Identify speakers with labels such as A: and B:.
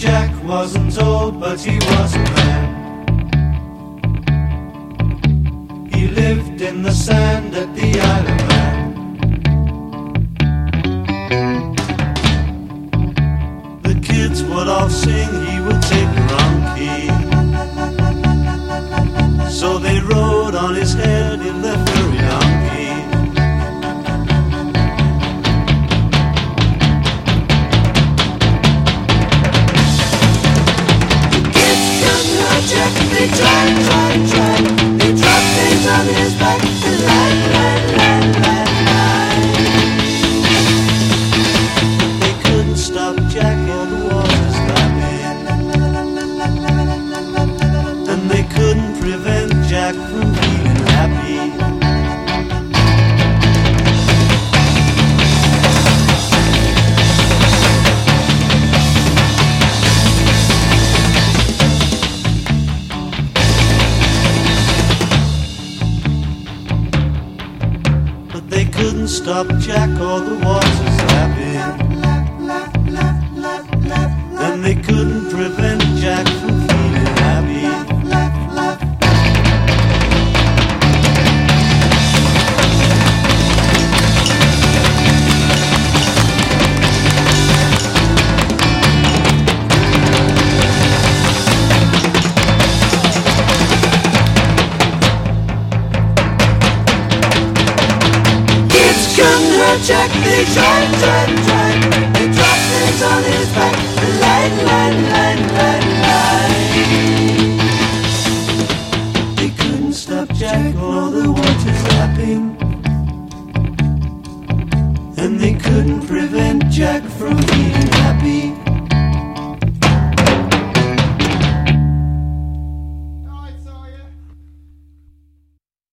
A: Jack wasn't old, but he was a man. He lived in the sand at the Isle of Man. The kids would all sing, he would take the wrong key. So they rode on his head in their furry donkey.
B: Jack, they tried. They dropped things on his back and lied.
A: They couldn't stop Jack or the water's lapping. And they couldn't prevent Jack from being happy. They couldn't stop Jack or the water's lapping. And they couldn't prevent Jack from feeling happy.
B: Jack, they tried. They dropped things on his back and lied.
A: They couldn't stop Jack or the water's lapping. And they couldn't prevent Jack from